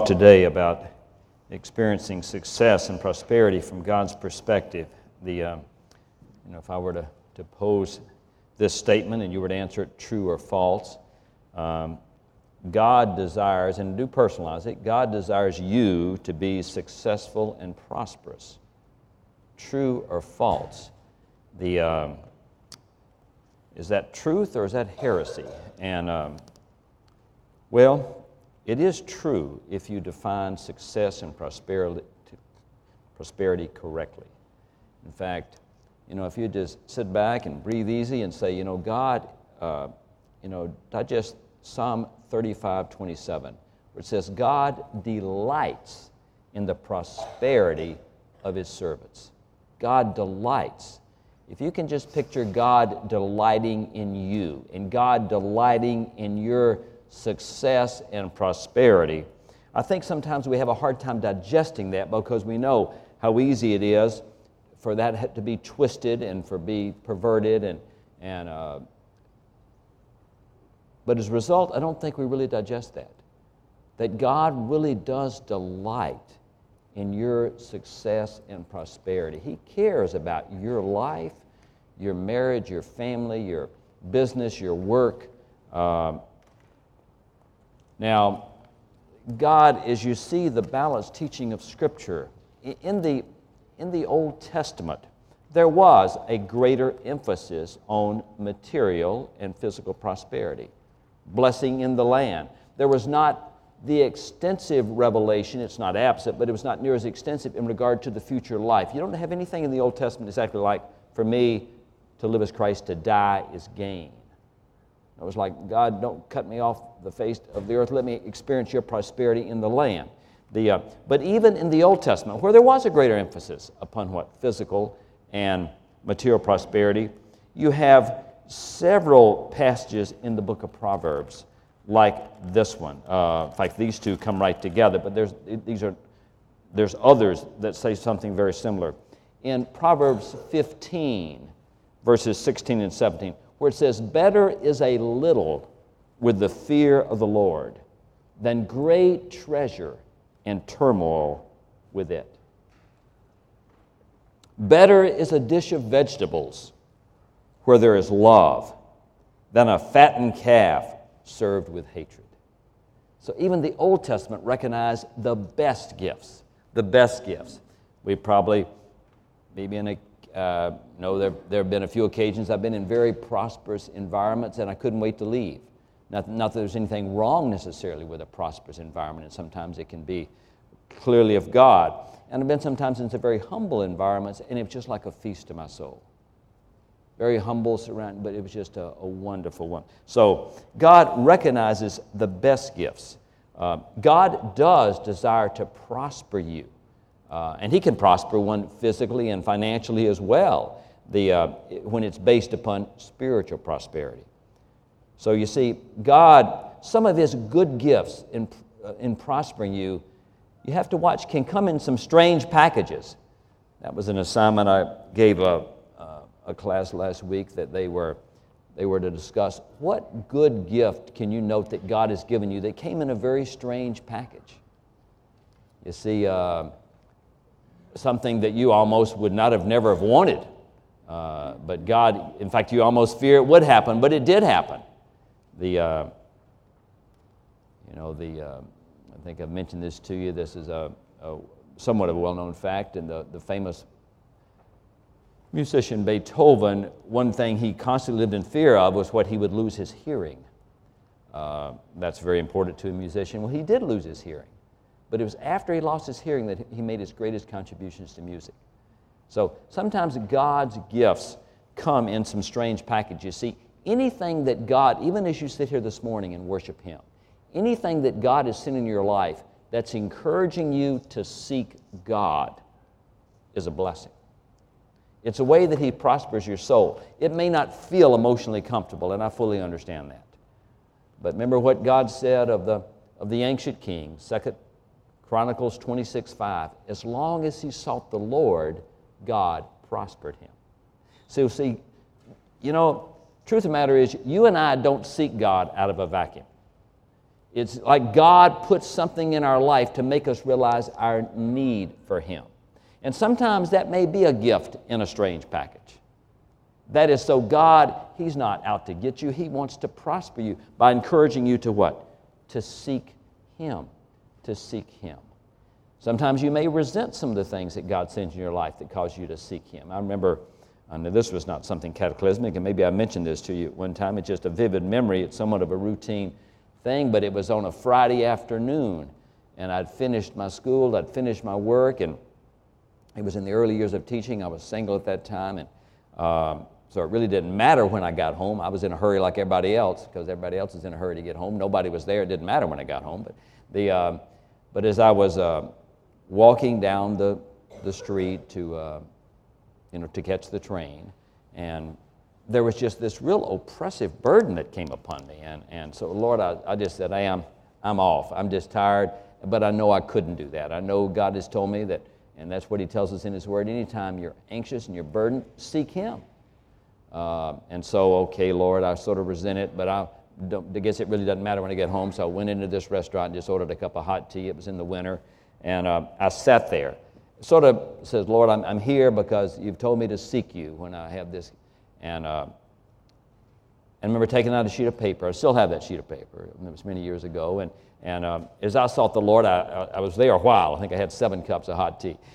talk today about experiencing success and prosperity from God's perspective. If I were to pose this statement and you were to answer it true or false, God desires, and do personalize it, God desires you to be successful and prosperous. True or false? Is that truth or is that heresy? And well, it is true if you define success and prosperity correctly. In fact, if you just sit back and breathe easy and say, God, digest Psalm 35:27, where it says, God delights in the prosperity of His servants. God delights. If you can just picture God delighting in you and God delighting in your success and prosperity, I think sometimes we have a hard time digesting that because we know how easy it is for that to be twisted and for be perverted but as a result, I don't think we really digest that God really does delight in your success and prosperity. He cares about your life, your marriage, your family, your business, your work. Now, God, as you see the balanced teaching of Scripture, in the Old Testament, there was a greater emphasis on material and physical prosperity, blessing in the land. There was not the extensive revelation, it's not absent, but it was not near as extensive in regard to the future life. You don't have anything in the Old Testament exactly like, for me, to live as Christ, to die is gain. It was like, God, don't cut me off the face of the earth. Let me experience your prosperity in the land. But even in the Old Testament, where there was a greater emphasis upon what? Physical and material prosperity, you have several passages in the book of Proverbs like this one. In fact, these two come right together, but there's others that say something very similar. In Proverbs 15, verses 16 and 17, where it says, better is a little with the fear of the Lord than great treasure and turmoil with it. Better is a dish of vegetables where there is love than a fattened calf served with hatred. So even the Old Testament recognized the best gifts. The best gifts. We probably, maybe in there have been a few occasions I've been in very prosperous environments and I couldn't wait to leave. Not that there's anything wrong necessarily with a prosperous environment, and sometimes it can be clearly of God. And I've been sometimes into very humble environments, and it was just like a feast to my soul. Very humble surrounding, but it was just a wonderful one. So God recognizes the best gifts. God does desire to prosper you. And He can prosper one physically and financially as well, when it's based upon spiritual prosperity. So you see, God, some of His good gifts in prospering you, you have to watch, can come in some strange packages. That was an assignment I gave a class last week, that they were to discuss what good gift can you note that God has given you that came in a very strange package. You see, something that you almost would not have never have wanted, but God, in fact, you almost fear it would happen, but it did happen. I think I've mentioned this to you. This is a somewhat of a well-known fact, and the famous musician Beethoven, one thing he constantly lived in fear of was what he would lose his hearing. That's very important to a musician. Well, he did lose his hearing, but it was after he lost his hearing that he made his greatest contributions to music. So sometimes God's gifts come in some strange packages. See, anything that God, even as you sit here this morning and worship Him, anything that God has sent in your life that's encouraging you to seek God is a blessing. It's a way that He prospers your soul. It may not feel emotionally comfortable, and I fully understand that. But remember what God said of the ancient king, 2 Chronicles 26:5. As long as he sought the Lord, God prospered him. So see, truth of the matter is, you and I don't seek God out of a vacuum. It's like God puts something in our life to make us realize our need for Him. And sometimes that may be a gift in a strange package. That is so God, He's not out to get you. He wants to prosper you by encouraging you to what? To seek Him. To seek Him. Sometimes you may resent some of the things that God sends in your life that cause you to seek Him. I remember, this was not something cataclysmic, and maybe I mentioned this to you at one time. It's just a vivid memory. It's somewhat of a routine thing, but it was on a Friday afternoon, and I'd finished my school, I'd finished my work, and it was in the early years of teaching. I was single at that time, and so it really didn't matter when I got home. I was in a hurry like everybody else, because everybody else is in a hurry to get home. Nobody was there. It didn't matter when I got home. But as I was walking down the street to catch the train, and there was just this real oppressive burden that came upon me. And so, Lord, I just said, I'm off. I'm just tired, but I know I couldn't do that. I know God has told me that, and that's what He tells us in His Word. Anytime you're anxious and you're burdened, seek Him. And so, okay, Lord, I sort of resent it, but I guess it really doesn't matter when I get home. So I went into this restaurant and just ordered a cup of hot tea. It was in the winter, and I sat there. Sort of says, Lord, I'm here because You've told me to seek You when I have this. And I remember taking out a sheet of paper. I still have that sheet of paper. It was many years ago. And as I sought the Lord, I was there a while. I think I had 7 cups of hot tea.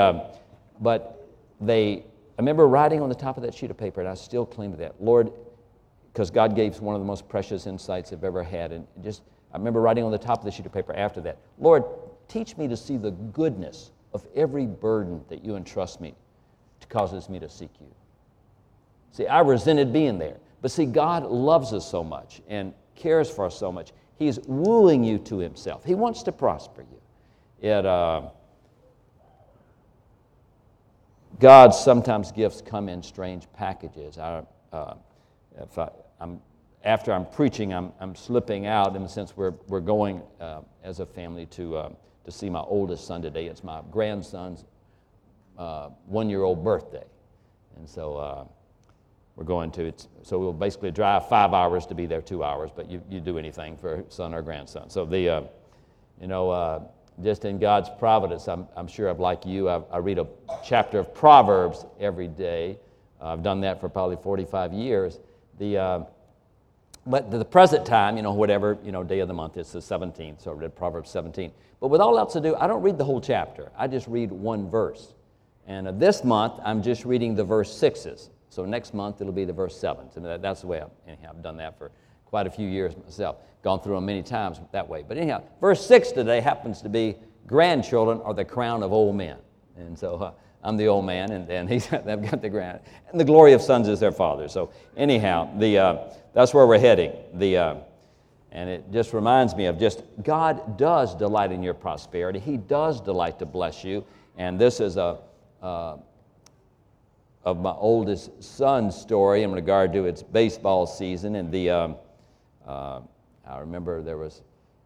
I remember writing on the top of that sheet of paper, and I still cling to that. Lord, because God gave one of the most precious insights I've ever had. And I remember writing on the top of the sheet of paper after that, Lord, teach me to see the goodness of every burden that You entrust me to causes me to seek You. See, I resented being there. But see, God loves us so much and cares for us so much. He's wooing you to Himself. He wants to prosper you. God's sometimes gifts come in strange packages. After I'm preaching, I'm slipping out in the sense we're going as a family to see my oldest son today. It's my grandson's 1-year-old birthday. And so we're going to, so we'll basically drive 5 hours to be there 2 hours, but you do anything for a son or grandson. So just in God's providence, I'm sure like you, I read a chapter of Proverbs every day. I've done that for probably 45 years. But the present time, whatever, day of the month, it's the 17th, so I read Proverbs 17. But with all else to do, I don't read the whole chapter. I just read one verse. And this month, I'm just reading the verse 6s. So next month, it'll be the verse 7s. And that's the way I've done that for quite a few years myself. Gone through them many times that way. But anyhow, verse 6 today happens to be grandchildren are the crown of old men. And so I'm the old man, and they've got the grand. And the glory of sons is their father. So anyhow, that's where we're heading. And it just reminds me of God does delight in your prosperity. He does delight to bless you. And this is of my oldest son's story in regard to its baseball season. And I remember there was,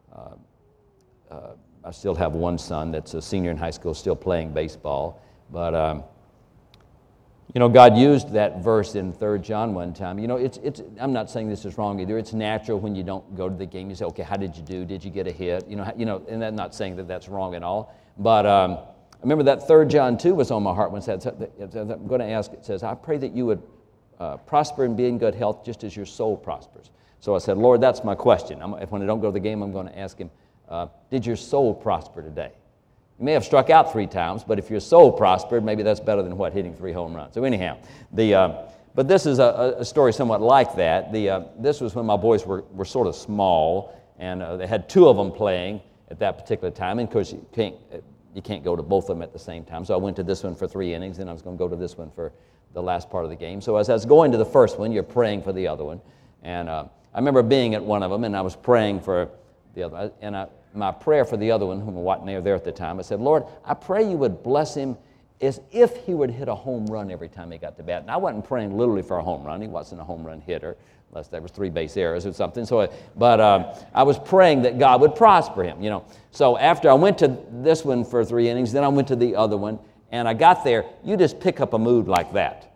I still have one son that's a senior in high school still playing baseball. But, God used that verse in 3 John one time. I'm not saying this is wrong either. It's natural when you don't go to the game. You say, okay, how did you do? Did you get a hit? And I'm not saying that that's wrong at all. But I remember that 3 John 2 was on my heart when it said, I'm going to ask, it says, I pray that you would prosper and be in good health just as your soul prospers. So I said, Lord, that's my question. When I don't go to the game, I'm going to ask Him, did your soul prosper today? You may have struck out 3 times, but if your soul prospered, maybe that's better than hitting 3 home runs. So anyhow, but this is a story somewhat like that. This was when my boys were sort of small, and they had 2 of them playing at that particular time. And of course, you can't go to both of them at the same time. So I went to this one for 3 innings, and I was going to go to this one for the last part of the game. So as I was going to the first one, you're praying for the other one. And I remember being at one of them, and I was praying for the other. And my prayer for the other one, whom wasn't there at the time, I said, Lord, I pray you would bless him as if he would hit a home run every time he got to bat. And I wasn't praying literally for a home run. He wasn't a home run hitter, unless there was 3 base errors or something. But I was praying that God would prosper him, So after I went to this one for 3 innings, then I went to the other one, and I got there. You just pick up a mood like that.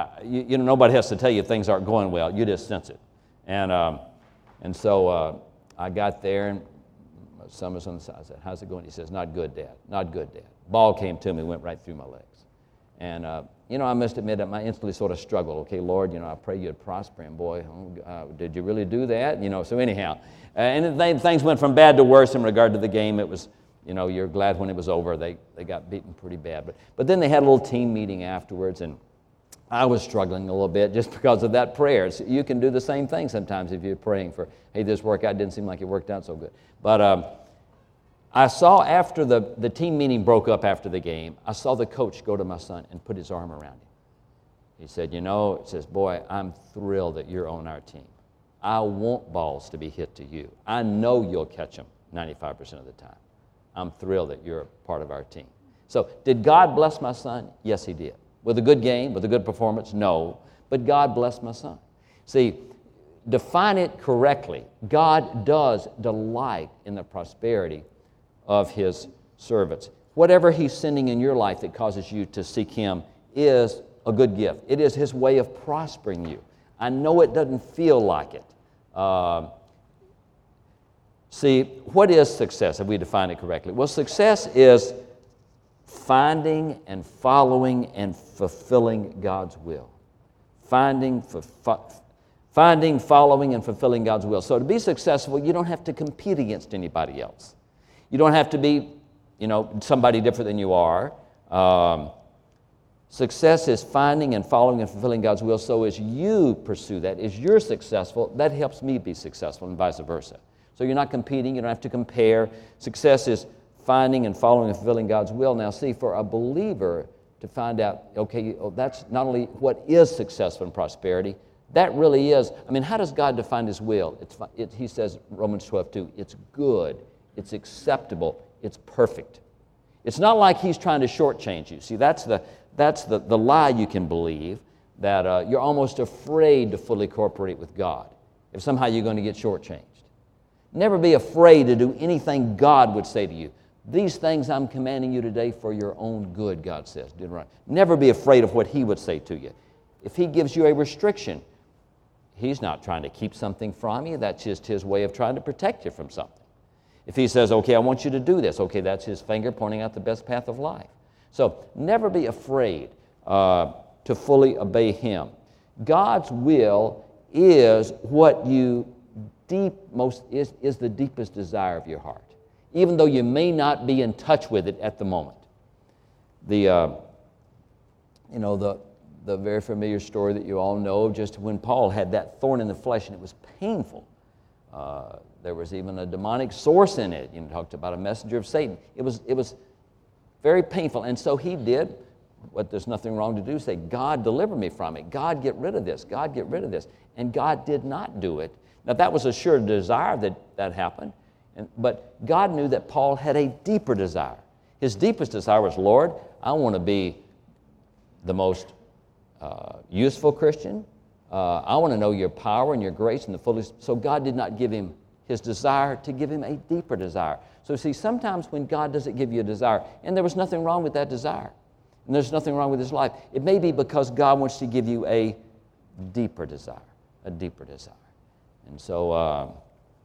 Nobody has to tell you if things aren't going well. You just sense it. And so I got there, and my son was on the side. I said, how's it going? He says, not good, Dad. Not good, Dad. Ball came to me, went right through my legs. And, I must admit that I instantly sort of struggled. Okay, Lord, I pray you'd prosper him. Boy, did you really do that? So anyhow. And things went from bad to worse in regard to the game. It was, you're glad when it was over. They got beaten pretty bad. But then they had a little team meeting afterwards, and I was struggling a little bit just because of that prayer. So you can do the same thing sometimes if you're praying for, hey, this workout didn't seem like it worked out so good. But I saw after the team meeting broke up after the game, I saw the coach go to my son and put his arm around him. He said, it says, boy, I'm thrilled that you're on our team. I want balls to be hit to you. I know you'll catch them 95% of the time. I'm thrilled that you're a part of our team. So did God bless my son? Yes, he did. With a good game, with a good performance? No. But God blessed my son. See, define it correctly. God does delight in the prosperity of his servants. Whatever he's sending in your life that causes you to seek him is a good gift. It is his way of prospering you. I know it doesn't feel like it. See, what is success, if we define it correctly? Well, success is finding and following and fulfilling God's will. Finding, following, and fulfilling God's will. So to be successful, you don't have to compete against anybody else. You don't have to be, somebody different than you are. Success is finding and following and fulfilling God's will. So as you pursue that, as you're successful, that helps me be successful and vice versa. So you're not competing. You don't have to compare. Success is finding and following and fulfilling God's will. Now see, for a believer to find out, okay, that's not only what is successful in prosperity, that really is, how does God define his will? He says, Romans 12:2, it's good, it's acceptable, it's perfect. It's not like he's trying to shortchange you. See, that's the lie you can believe, that you're almost afraid to fully cooperate with God if somehow you're going to get shortchanged. Never be afraid to do anything God would say to you. These things I'm commanding you today for your own good, God says. Never be afraid of what he would say to you. If he gives you a restriction, he's not trying to keep something from you. That's just his way of trying to protect you from something. If he says, okay, I want you to do this, okay, that's his finger pointing out the best path of life. So never be afraid to fully obey him. God's will is what you is the deepest desire of your heart, even though you may not be in touch with it at the moment. The very familiar story that you all know, just when Paul had that thorn in the flesh and it was painful. There was even a demonic source in it. Talked about a messenger of Satan. It was very painful, and so he did what there's nothing wrong to do, say, God, deliver me from it. God, get rid of this. God, get rid of this. And God did not do it. Now, that was a sure desire that happened, but God knew that Paul had a deeper desire. His deepest desire was, Lord, I want to be the most useful Christian. I want to know your power and your grace and the fullness. So God did not give him his desire to give him a deeper desire. So see, sometimes when God doesn't give you a desire, and there was nothing wrong with that desire, and there's nothing wrong with his life, it may be because God wants to give you a deeper desire, a deeper desire. And so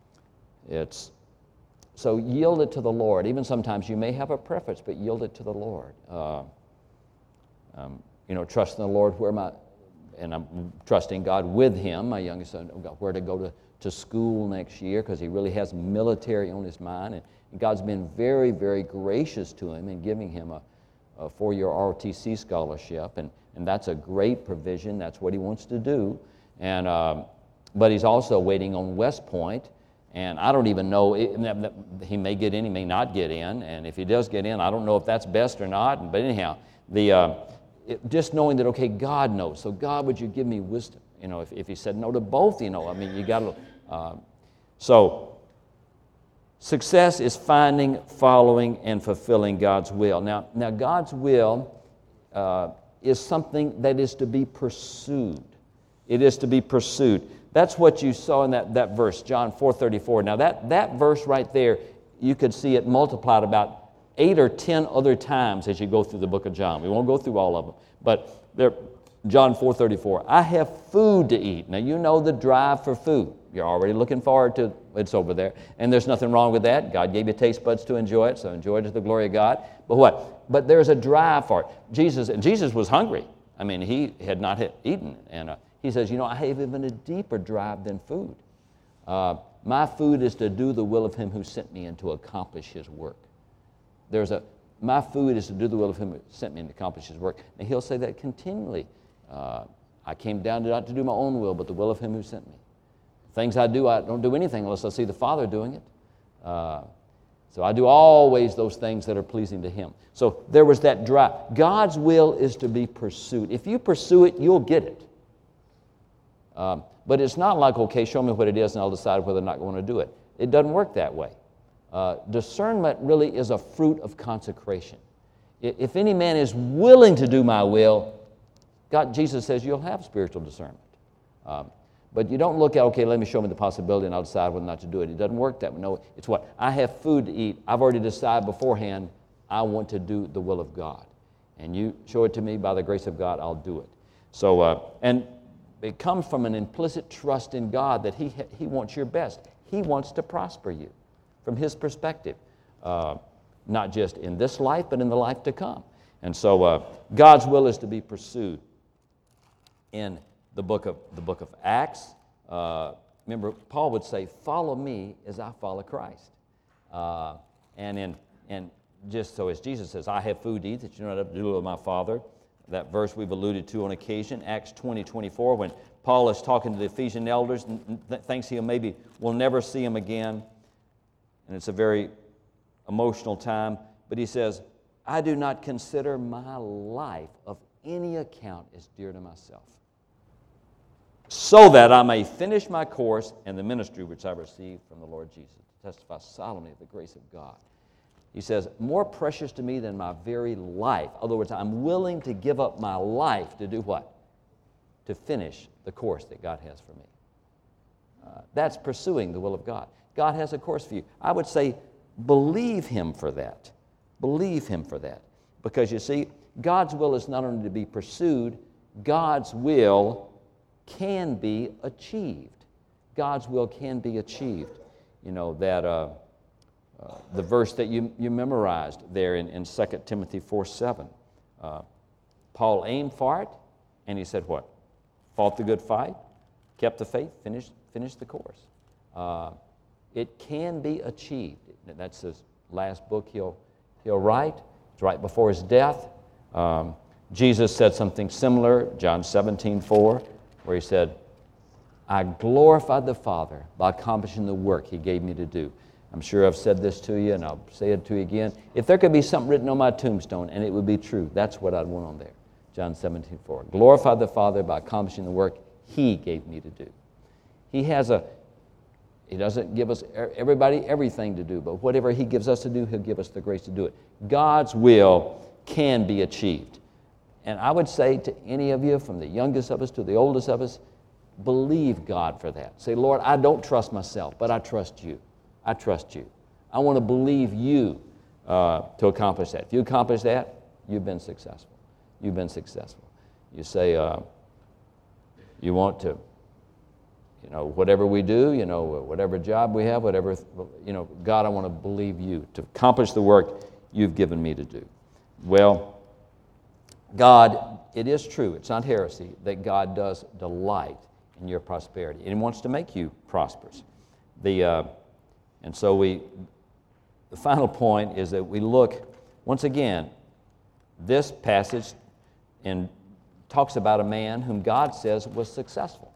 so yield it to the Lord. Even sometimes you may have a preference, but yield it to the Lord. Trust in the Lord and I'm trusting God with him. My youngest son, where to go to school next year, because he really has military on his mind. And God's been very, very gracious to him in giving him a 4-year ROTC scholarship. And that's a great provision. That's what he wants to do. And but he's also waiting on West Point, and I don't even know, he may get in, he may not get in, and if he does get in, I don't know if that's best or not, but anyhow, just knowing that, okay, God knows, so God, would you give me wisdom? If he said no to both, you got to, so success is finding, following, and fulfilling God's will. Now God's will is something that is to be pursued. It is to be pursued. That's what you saw in that verse, John 4:34. Now that verse right there, you could see it multiplied about 8 or 10 other times as you go through the book of John. We won't go through all of them. But there, John 4:34, I have food to eat. Now you know the drive for food. You're already looking forward to it's over there. And there's nothing wrong with that. God gave you taste buds to enjoy it, so enjoy it to the glory of God. But what? But there's a drive for it. Jesus was hungry. I mean, he had not eaten. And he says, I have even a deeper drive than food. My food is to do the will of him who sent me and to accomplish his work. My food is to do the will of him who sent me and to accomplish his work. And he'll say that continually. I came down not to do my own will, but the will of him who sent me. Things I don't do anything unless I see the Father doing it. So I do always those things that are pleasing to him. So there was that drive. God's will is to be pursued. If you pursue it, you'll get it. But it's not like, okay, show me what it is and I'll decide whether or not I want to do it. It doesn't work that way. Discernment really is a fruit of consecration. If any man is willing to do my will, Jesus says you'll have spiritual discernment. But you don't look at, okay, let me show me the possibility and I'll decide whether or not to do it. It doesn't work that way. No, it's what? I have food to eat. I've already decided beforehand I want to do the will of God. And you show it to me by the grace of God, I'll do it. So, and it comes from an implicit trust in God that He wants your best. He wants to prosper you from His perspective, not just in this life, but in the life to come. And so God's will is to be pursued. In the book of Acts, remember, Paul would say, follow me as I follow Christ. And just so as Jesus says, I have food to eat that you know not to do with my Father. That verse we've alluded to on occasion, Acts 20:24, when Paul is talking to the Ephesian elders and thinks we'll never see him again. And it's a very emotional time. But he says, I do not consider my life of any account as dear to myself, so that I may finish my course and the ministry which I received from the Lord Jesus, to testify solemnly of the grace of God. He says, more precious to me than my very life. In other words, I'm willing to give up my life to do what? To finish the course that God has for me. That's pursuing the will of God. God has a course for you. I would say, believe Him for that. Believe Him for that. Because you see, God's will is not only to be pursued, God's will can be achieved. God's will can be achieved. You know, that the verse that you memorized there in 2 Timothy 4:7. Paul aimed for it, and he said what? Fought the good fight, kept the faith, finished the course. It can be achieved. That's his last book he'll write. It's right before his death. Jesus said something similar, John 17:4, where he said, I glorified the Father by accomplishing the work He gave me to do. I'm sure I've said this to you, and I'll say it to you again. If there could be something written on my tombstone, and it would be true, that's what I'd want on there. John 17:4. Glorify the Father by accomplishing the work He gave me to do. He doesn't give us everybody everything to do, but whatever He gives us to do, He'll give us the grace to do it. God's will can be achieved. And I would say to any of you, from the youngest of us to the oldest of us, believe God for that. Say, Lord, I don't trust myself, but I trust You. I trust You. I want to believe You to accomplish that. If you accomplish that, you've been successful. You've been successful. You say, you want to, whatever we do, whatever job we have, whatever, God, I want to believe You to accomplish the work You've given me to do. Well, God, it is true, it's not heresy, that God does delight in your prosperity, and He wants to make you prosperous. And so the final point is that we look, once again, this passage talks about a man whom God says was successful.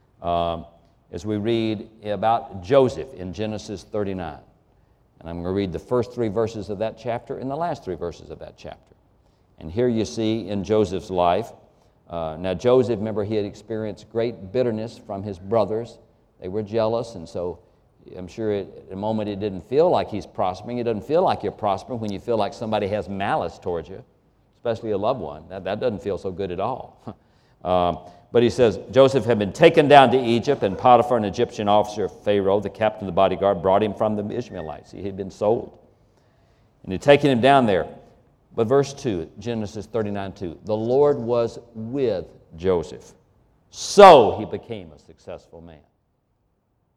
As we read about Joseph in Genesis 39. And I'm going to read the first 3 verses of that chapter and the last 3 verses of that chapter. And here you see in Joseph's life, now Joseph, remember, he had experienced great bitterness from his brothers. They were jealous, and so I'm sure at the moment it didn't feel like he's prospering. It doesn't feel like you're prospering when you feel like somebody has malice towards you, especially a loved one. That doesn't feel so good at all. But he says, Joseph had been taken down to Egypt, and Potiphar, an Egyptian officer of Pharaoh, the captain of the bodyguard, brought him from the Ishmaelites. He had been sold. And he'd taken him down there. But verse 2, Genesis 39:2, the Lord was with Joseph, so he became a successful man.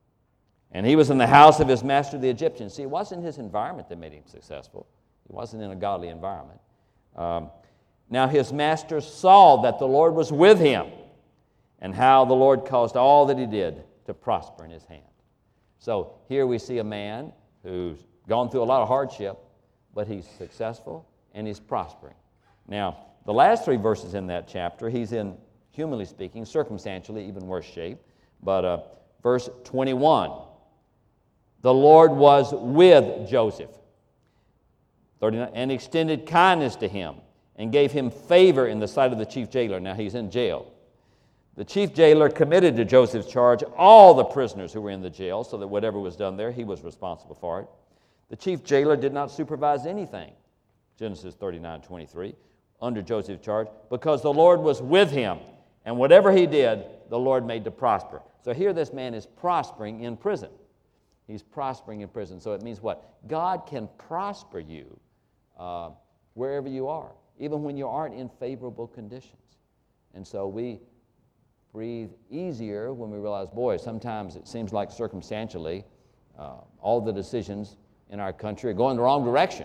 And he was in the house of his master the Egyptian. See, it wasn't his environment that made him successful. He wasn't in a godly environment. Now his master saw that the Lord was with him, and how the Lord caused all that he did to prosper in his hand. So here we see a man who's gone through a lot of hardship, but he's successful and he's prospering. Now, the last 3 verses in that chapter, he's in, humanly speaking, circumstantially, even worse shape. But verse 21, the Lord was with Joseph, 39, and extended kindness to him, and gave him favor in the sight of the chief jailer. Now he's in jail. The chief jailer committed to Joseph's charge all the prisoners who were in the jail, so that whatever was done there, he was responsible for it. The chief jailer did not supervise anything, Genesis 39:23, under Joseph's charge, because the Lord was with him, and whatever he did, the Lord made to prosper. So here this man is prospering in prison. He's prospering in prison. So it means what? God can prosper you wherever you are, even when you aren't in favorable conditions. And so we breathe easier when we realize, boy, sometimes it seems like circumstantially all the decisions in our country are going the wrong direction,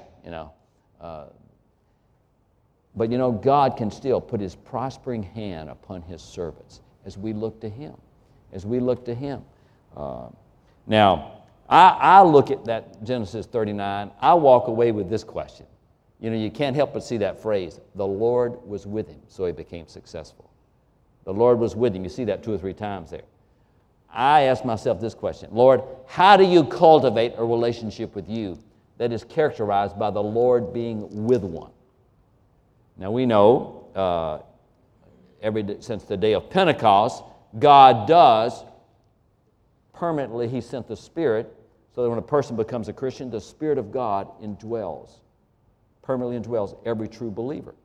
But God can still put his prospering hand upon his servants as we look to him. As we look to him. Now, I look at that Genesis 39, I walk away with this question. You can't help but see that phrase, the Lord was with him, so he became successful. The Lord was with him. You see that 2 or 3 times there. I ask myself this question, Lord, how do you cultivate a relationship with you that is characterized by the Lord being with one? Now we know since the day of Pentecost, God does permanently, he sent the Spirit, so that when a person becomes a Christian, the Spirit of God permanently indwells every true believer.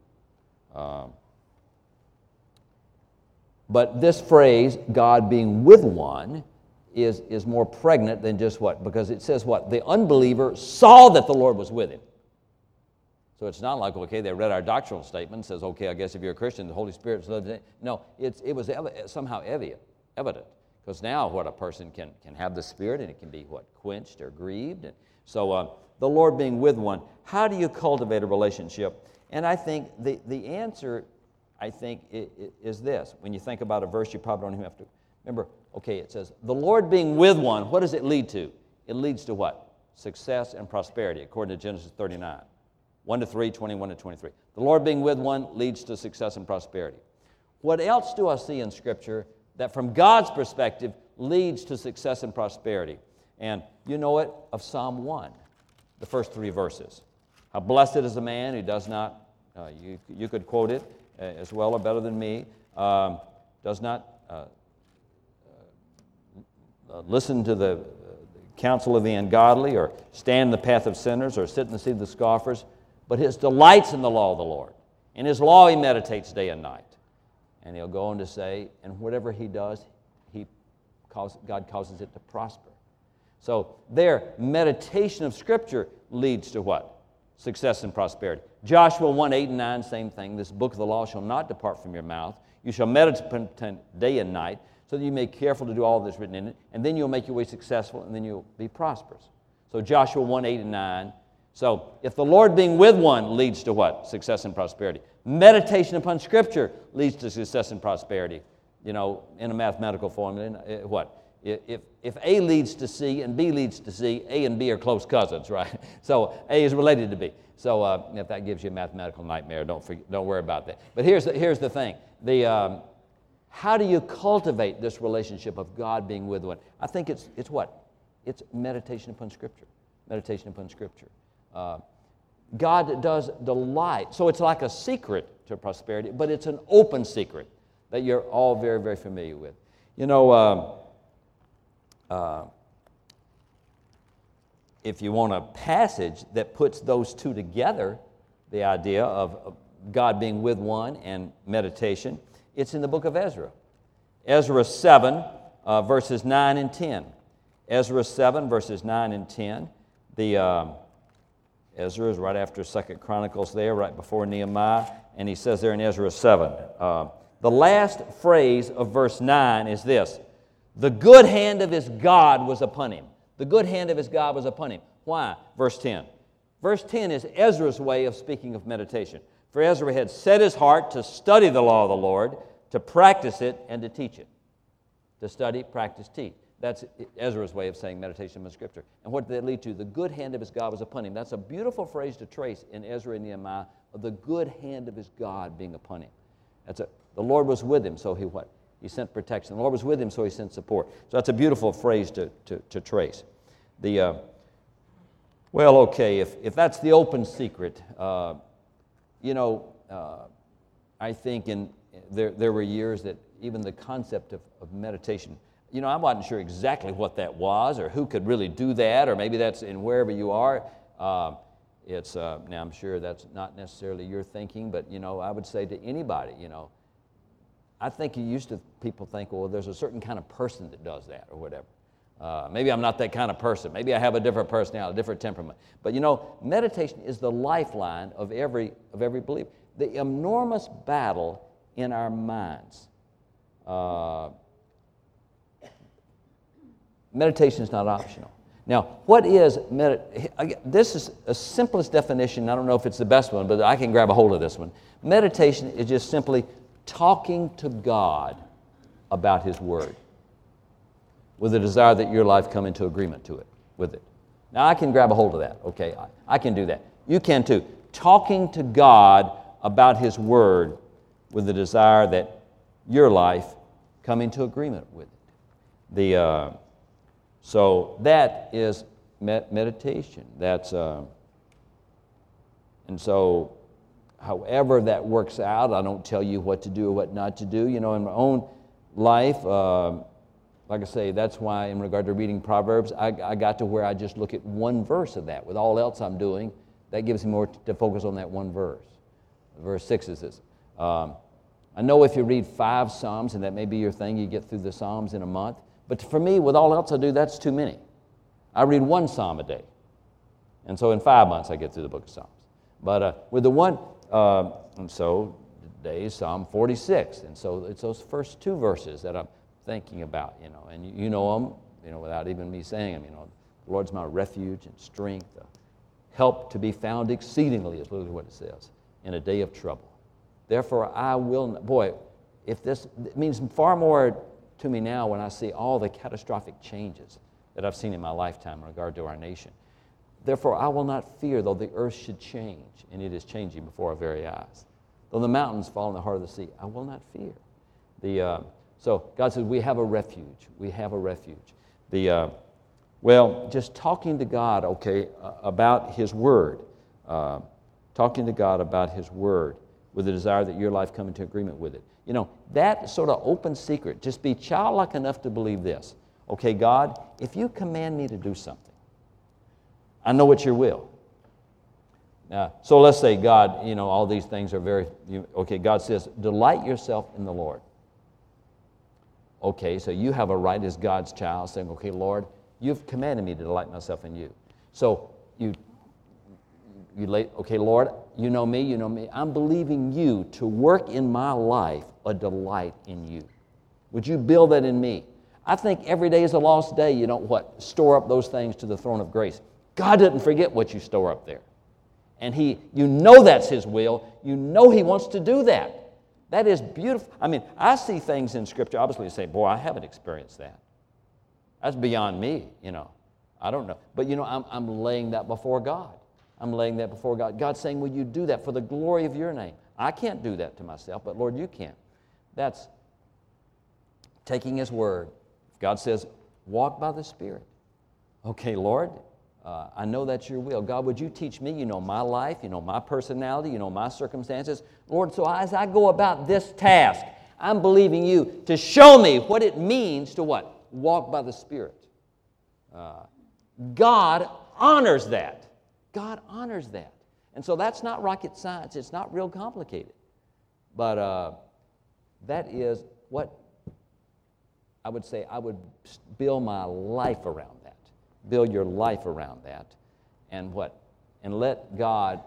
But this phrase, God being with one, is more pregnant than just what? Because it says what? The unbeliever saw that the Lord was with him. So it's not like, okay, they read our doctrinal statement and says, okay, I guess if you're a Christian, the Holy Spirit's living in it. No, it was somehow evident. Because now what a person can have the Spirit, and it can be what? Quenched or grieved. And so the Lord being with one, how do you cultivate a relationship? And I think the answer, is this. When you think about a verse, you probably don't even have to remember, okay, it says, the Lord being with one, what does it lead to? It leads to what? Success and prosperity, according to Genesis 39. 1-3, 21-23. The Lord being with one leads to success and prosperity. What else do I see in Scripture that from God's perspective leads to success and prosperity? And you know it of Psalm 1, the first 3 verses. How blessed is a man who does not, you could quote it as well or better than me, does not listen to the counsel of the ungodly, or stand in the path of sinners, or sit in the seat of the scoffers, but his delight's in the law of the Lord. In his law he meditates day and night. And he'll go on to say, and whatever he does, God causes it to prosper. So their meditation of Scripture leads to what? Success and prosperity. Joshua 1:8-9, same thing. This book of the law shall not depart from your mouth. You shall meditate day and night, so that you may be careful to do all that's written in it, and then you'll make your way successful, and then you'll be prosperous. So Joshua 1:8-9. So if the Lord being with one leads to what? Success and prosperity. Meditation upon Scripture leads to success and prosperity. In a mathematical formula, what? If A leads to C and B leads to C, A and B are close cousins, right? So A is related to B. So if that gives you a mathematical nightmare, don't worry about that. But here's the thing. How do you cultivate this relationship of God being with one? I think it's what? It's meditation upon Scripture. Meditation upon Scripture. God does delight. So it's like a secret to prosperity, but it's an open secret that you're all very, very familiar with. If you want a passage that puts those two together, the idea of God being with one and meditation, it's in the book of Ezra. Ezra 7, verses 9 and 10. Ezra 7, verses 9 and 10. Ezra is right after 2 Chronicles there, right before Nehemiah, and he says there in Ezra 7. The last phrase of verse 9 is this: The good hand of his God was upon him. The good hand of his God was upon him. Why? Verse 10. Verse 10 is Ezra's way of speaking of meditation. For Ezra had set his heart to study the law of the Lord, to practice it, and to teach it. To study, practice, teach. That's Ezra's way of saying meditation in Scripture. And what did that lead to? The good hand of his God was upon him. That's a beautiful phrase to trace in Ezra and Nehemiah, of the good hand of his God being upon him. The Lord was with him, so he what? He sent protection. The Lord was with him, so he sent support. So that's a beautiful phrase to trace. Well, okay, if that's the open secret, I think there were years that even the concept of meditation, I wasn't sure exactly what that was or who could really do that, or maybe that's in wherever you are. Now I'm sure that's not necessarily your thinking, but I would say to anybody, I think people think, well, there's a certain kind of person that does that or whatever. Maybe I'm not that kind of person. Maybe I have a different personality, a different temperament. But meditation is the lifeline of every believer. The enormous battle in our minds. Meditation is not optional. Now, what is meditation? This is a simplest definition. I don't know if it's the best one, but I can grab a hold of this one. Meditation is just simply talking to God about His Word, with a desire that your life come into agreement with it. Now, I can grab a hold of that, okay? I can do that. You can too. Talking to God about His Word with the desire that your life come into agreement with it. So that is meditation. And so however that works out, I don't tell you what to do or what not to do. In my own life, like I say, that's why in regard to reading Proverbs, I got to where I just look at one verse of that. With all else I'm doing, that gives me more to focus on that one verse. Verse 6 is this. I know if you read 5 Psalms, and that may be your thing, you get through the Psalms in a month. But for me, with all else I do, that's too many. I read 1 Psalm a day. And so in 5 months, I get through the book of Psalms. But with the one, and so today is Psalm 46. And so it's those first 2 verses that I'm thinking about, and you know them, without even me saying them, the Lord's my refuge and strength, help to be found exceedingly is literally what it says, in a day of trouble. Therefore I will not, boy, it means far more to me now when I see all the catastrophic changes that I've seen in my lifetime in regard to our nation. Therefore I will not fear, though the earth should change, and it is changing before our very eyes. Though the mountains fall in the heart of the sea, I will not fear. So God says we have a refuge. We have a refuge. Just talking to God, about His Word. Talking to God about His Word with the desire that your life come into agreement with it. That sort of open secret, just be childlike enough to believe this. Okay, God, if you command me to do something, I know it's your will. So let's say, God, all these things are God says, delight yourself in the Lord. Okay, so you have a right as God's child saying, okay, Lord, you've commanded me to delight myself in you. So okay, Lord, you know me. I'm believing you to work in my life a delight in you. Would you build that in me? I think every day is a lost day. You don't store up those things to the throne of grace. God doesn't forget what you store up there. And that's His will. He wants to do that. That is beautiful. I see things in Scripture, obviously, and say, boy, I haven't experienced that. That's beyond me, I don't know. But, I'm laying that before God. I'm laying that before God. God's saying, will you do that for the glory of your name? I can't do that to myself, but Lord, you can. That's taking His Word. God says, walk by the Spirit. Okay, Lord, I know that's your will. God, would you teach me? My life, my personality, my circumstances. Lord, so as I go about this task, I'm believing you to show me what it means to what? Walk by the Spirit. God honors that. God honors that. And so that's not rocket science. It's not real complicated. But that is what I would say I would build my life around that. Build your life around that. And what? And let God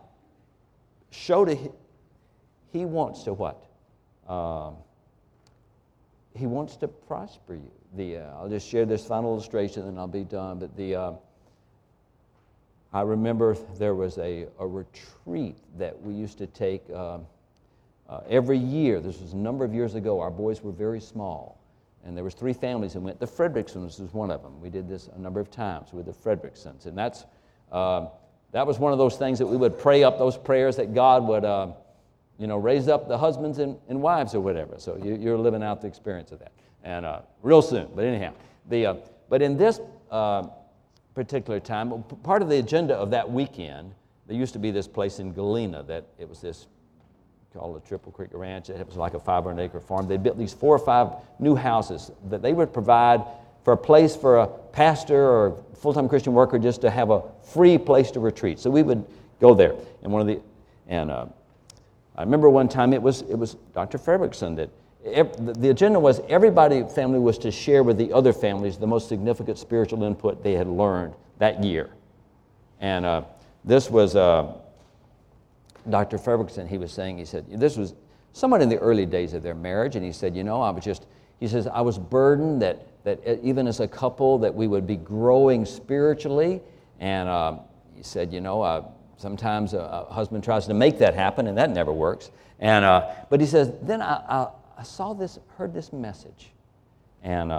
show to He wants to what? He wants to prosper you. I'll just share this final illustration, and I'll be done. But I remember there was a retreat that we used to take every year. This was a number of years ago. Our boys were very small, and there was 3 families that went. The Fredricksons was one of them. We did this a number of times with the Fredricksons, and that was one of those things that we would pray up those prayers that God would raise up the husbands and wives or whatever. So you're living out the experience of that, and real soon. But anyhow, but in this particular time, part of the agenda of that weekend, there used to be this place in Galena that it was this called the Triple Creek Ranch. It was like a 500-acre farm. They built these 4 or 5 new houses that they would provide for a place for a pastor or full-time Christian worker just to have a free place to retreat. So we would go there. And I remember one time it was Dr. Fredrickson that the agenda was family was to share with the other families the most significant spiritual input they had learned that year. And this was Dr. Fredrickson. He said, this was somewhat in the early days of their marriage, and he said, I was burdened that even as a couple that we would be growing spiritually, and he said, sometimes a husband tries to make that happen, and that never works. And but he says, then I heard this message, and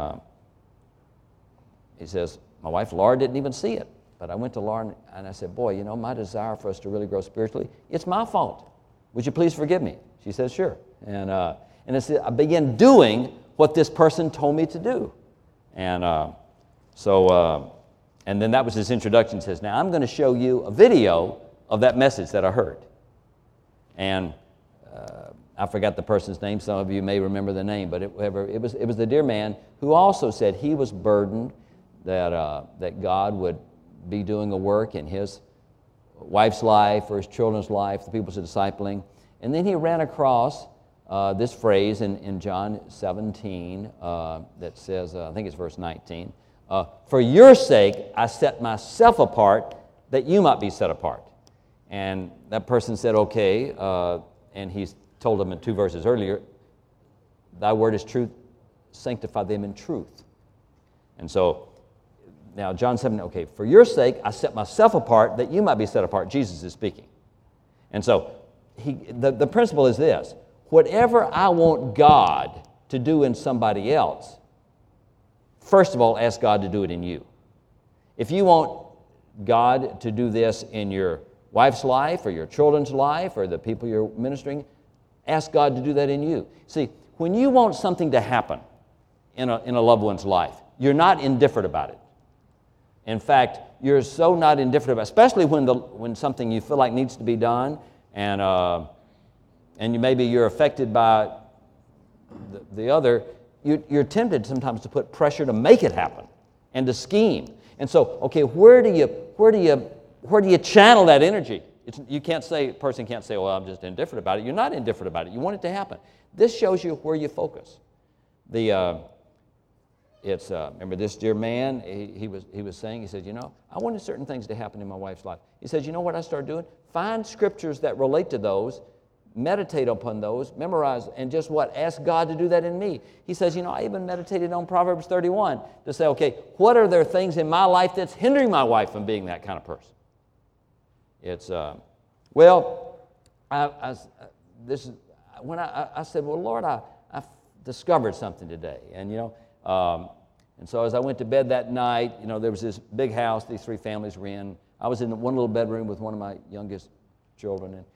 he says, my wife Laura didn't even see it, but I went to Laura and I said, boy, my desire for us to really grow spiritually, it's my fault. Would you please forgive me? She says, sure. And I began doing what this person told me to do, and and then that was his introduction. He says, now I'm going to show you a video of that message that I heard. And I forgot the person's name. Some of you may remember the name, but it was the dear man who also said he was burdened that God would be doing a work in his wife's life or his children's life, the people's discipling. And then he ran across this phrase in John 17 that says, I think it's verse 19, for your sake I set myself apart that you might be set apart. And that person said, okay, and he's told them in 2 verses earlier, thy word is truth, sanctify them in truth. And so, now John 7, okay, for your sake I set myself apart that you might be set apart. Jesus is speaking. And so, the principle is this, whatever I want God to do in somebody else, first of all, ask God to do it in you. If you want God to do this in your wife's life or your children's life or the people you're ministering, ask God to do that in you. See, when you want something to happen in a loved one's life, you're not indifferent about it. In fact, you're so not indifferent about it, especially when something you feel like needs to be done, and maybe you're affected by the other. You're tempted sometimes to put pressure to make it happen and to scheme. And so, okay, where do you channel that energy? A person can't say, well, I'm just indifferent about it. You're not indifferent about it. You want it to happen. This shows you where you focus. Remember this dear man, he was saying, he said, I wanted certain things to happen in my wife's life. He says, you know what I started doing? Find scriptures that relate to those, meditate upon those, memorize, and just ask God to do that in me. He says, I even meditated on Proverbs 31 to say, okay, what are there things in my life that's hindering my wife from being that kind of person? It's, I said, well, Lord, I discovered something today. And, and so as I went to bed that night, there was this big house these 3 families were in. I was in one little bedroom with one of my youngest children. And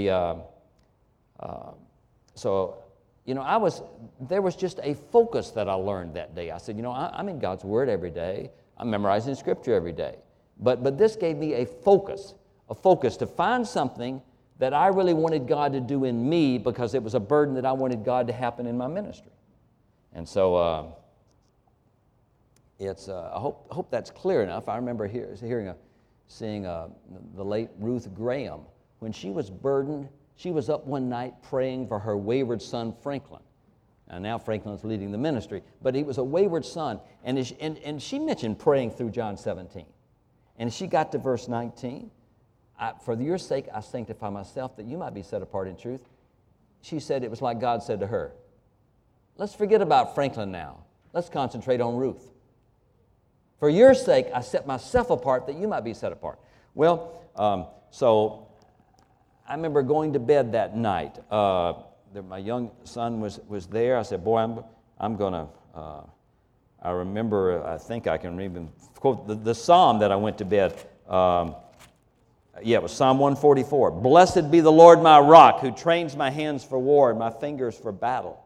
there was just a focus that I learned that day. I said, I'm in God's Word every day. I'm memorizing Scripture every day. But this gave me a focus to find something that I really wanted God to do in me because it was a burden that I wanted God to happen in my ministry. And so I hope that's clear enough. I remember seeing the late Ruth Graham. When she was burdened, she was up one night praying for her wayward son, Franklin. And now Franklin's leading the ministry. But he was a wayward son. And she mentioned praying through John 17. And she got to verse 19. For your sake I sanctify myself that you might be set apart in truth. She said it was like God said to her, let's forget about Franklin now. Let's concentrate on Ruth. For your sake, I set myself apart that you might be set apart. Well, so I remember going to bed that night. My young son was there. I said, boy, I'm going to, I remember, I think I can even quote the psalm that I went to bed. It was Psalm 144. Blessed be the Lord my rock, who trains my hands for war and my fingers for battle.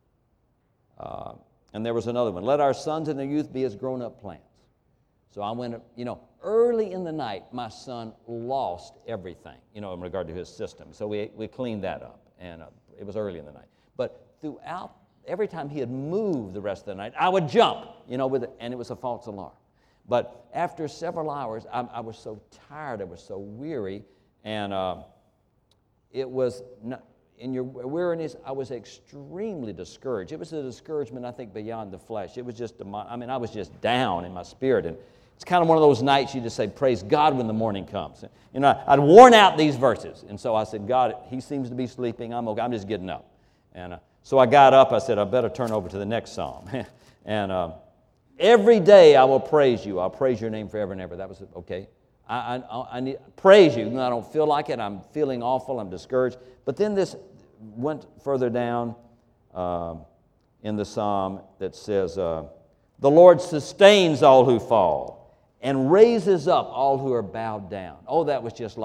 And there was another one. Let our sons and their youth be as grown-up plants. So I went, early in the night, my son lost everything, in regard to his system. So we cleaned that up, and it was early in the night. But throughout, every time he had moved the rest of the night, I would jump, with it, and it was a false alarm. But after several hours, I was so tired, I was so weary, and it was not, in your weariness, I was extremely discouraged. It was a discouragement, I think, beyond the flesh. It was just, I was just down in my spirit, and it's kind of one of those nights you just say, praise God when the morning comes. I'd worn out these verses, and so I said, God, he seems to be sleeping. I'm okay. I'm just getting up. And so I got up. I said, I better turn over to the next psalm. And every day I will praise you. I'll praise your name forever and ever. That was okay. I need praise you. I don't feel like it. I'm feeling awful. I'm discouraged. But then this went further down in the psalm that says, the Lord sustains all who fall and raises up all who are bowed down. That was just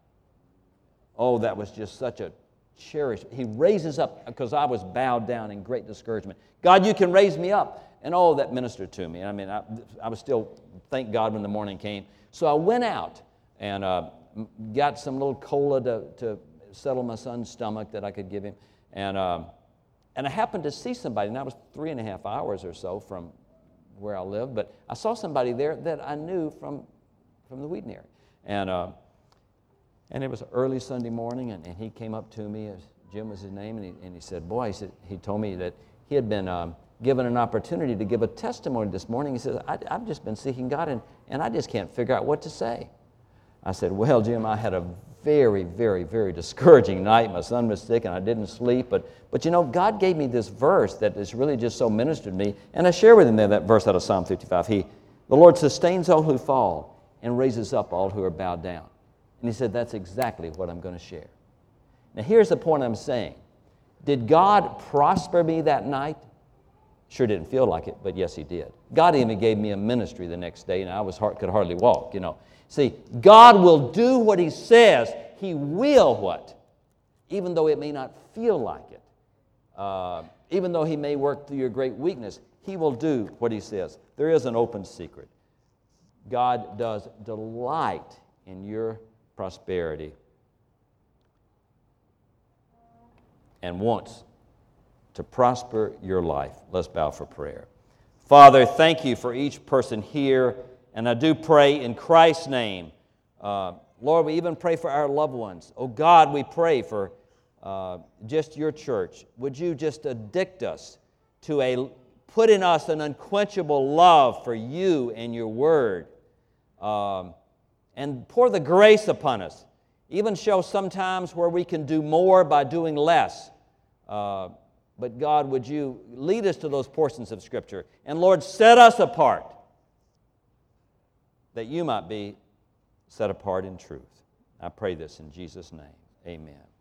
such a cherished. He raises up, because I was bowed down in great discouragement. God, you can raise me up. And that ministered to me. I was still, thank God, when the morning came. So I went out and got some little cola to settle my son's stomach that I could give him. And I happened to see somebody, and that was 3.5 hours or so from where I lived, but I saw somebody there that I knew from the Wheaton area. And it was early Sunday morning, and he came up to me, as Jim was his name, and he said, he told me that he had been given an opportunity to give a testimony this morning. He says, I've just been seeking God, and I just can't figure out what to say. I said, well, Jim, I had a very, very, very discouraging night. My son was sick, and I didn't sleep. But God gave me this verse that has really just so ministered to me. And I share with him there that verse out of Psalm 55. The Lord sustains all who fall and raises up all who are bowed down. And he said, that's exactly what I'm going to share. Now, here's the point I'm saying. Did God prosper me that night? Sure didn't feel like it, but yes, he did. God even gave me a ministry the next day, and I could hardly walk, See, God will do what he says. He will what? Even though it may not feel like it. Even though he may work through your great weakness, he will do what he says. There is an open secret. God does delight in your prosperity and wants to prosper your life. Let's bow for prayer. Father, thank you for each person here, and I do pray in Christ's name. Lord, we even pray for our loved ones. Oh God, we pray for just your church. Would you just addict us to put in us an unquenchable love for you and your word, and pour the grace upon us. Even show sometimes where we can do more by doing less. But God, would you lead us to those portions of Scripture? And Lord, set us apart that you might be set apart in truth. I pray this in Jesus' name. Amen.